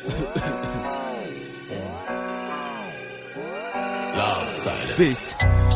Space.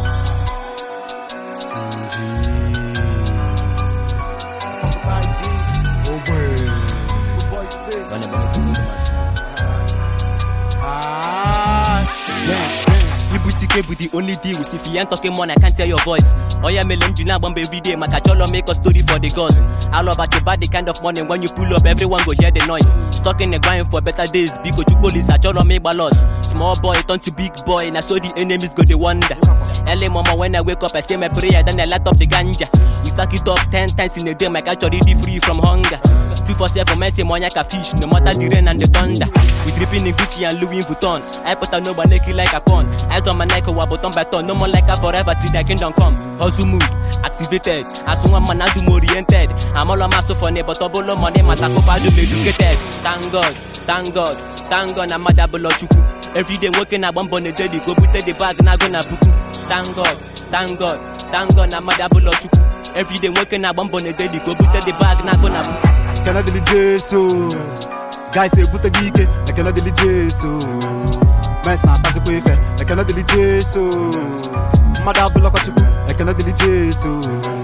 Ibutike be the only deal. If you ain't talking money, I can't tell your voice. Oh yeah, me lem juna bomb every day. Makacholo make a story for the gods. All about your body kind of money. When you pull up, everyone go hear the noise. Stuck in the grind for better days. Big go to police, acholo make balos. Small boy turn to big boy. And I saw the enemies go they wonder. Early mama when I wake up, I say my prayer, then I light up the ganja. We stack it up 10 times in a day. My culture already free from hunger. 247 men say money like a fish, no matter the rain and the thunder. We dripping in Gucci and Louis Vuitton. I put a no one naked like a pawn. Eyes on my Nike, button by ton. No more like a forever till the kingdom come. Hustle mood activated. As soon as man I do more oriented. I'm all on my so funny, but double money, my taco do me educated. Thank God, thank God, thank God, I'm a double chuku. Every day working at one bonnet, go put the bag, now gonna buku. Thank God, thank God, thank God, I'm a double chuku. Every day working at one bonnet, go put the bag, now gonna buku. Can I delete so? Guys say put a geek, I cannot delete so. Man snap as a quiff, I cannot delete so. Mother block at you, I cannot delete so.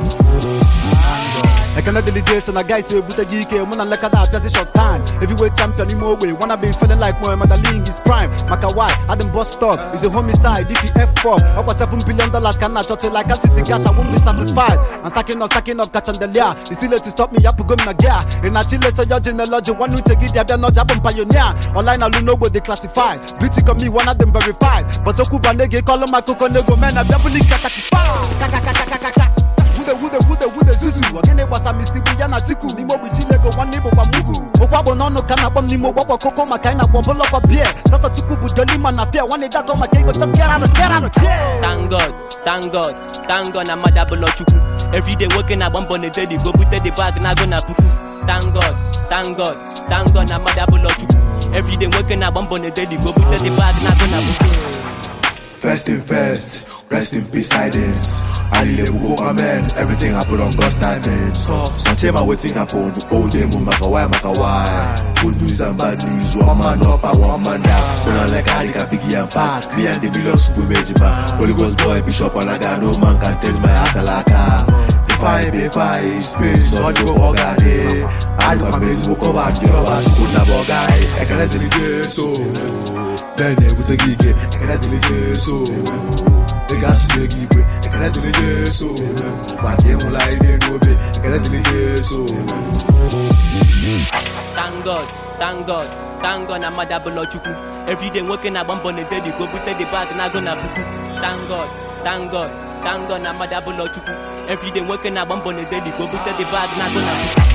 I cannot delete so. Now guys say put a geek, when I look at that, that's a short time. Heavyweight champion, in more way. Wanna be feeling like Muhammad Ali in his prime. Makawai, Adam Boston is a homicide. If you F4, up $7 billion, can I shot it like I'm sitting cash, I won't be satisfied. I'm stacking up, catching the lair. It's still late to stop me, up to go in a gear. In a chile, so you're genealogy, one who take it, they're not a pioneer. Online, I don't know what they classify. Beauty of me, one of them verified. But Okuba Nege, call them my coco nego, man, I'm doubly Wude Zuzu, again it was a mystery, Yana Tiku, Nimo with Chilego, one neighbor, Mugu. Okwabo no canabom Nimo, Wapa Coco, Makana, Wobble up a beer. Sasa Chukubu, Joliman, affair, one day that on my cable, just get out of here. Thank God, thank God, thank God, I'm a double chuku. Every day working at one bonnet, go put the bag, now gonna pufu. Thank God, thank God, thank God, I'm a double chuku. Every day working at one bonnet, go put the bag, now gonna pufu. First in first, rest in peace tidings. I really go amen. Everything happen on God's timing. So tell me what thing happen. All day makawai. Good news and bad news. One man up and one man down. When I like Harika, Biggie and Pac. Me and the millions who made you man. Holy Ghost boy, Bishop and I got no man can take my akalaka. If I space, so you go gade. I do amazing work over your bash. Should never guy. I can't delete so. Then with the geek, I can't delete so. The gas to the geek, I can't delete so. Back in line, I can't delete so. Thank God, thank God, thank God, I'm a double chuku. Every day working at one bonnet, go put the bag, now gonna buku. Thank God, thank God, thank God, I'm a double chuku. Every day working at one bonnet, go put the bag, now gonna buku.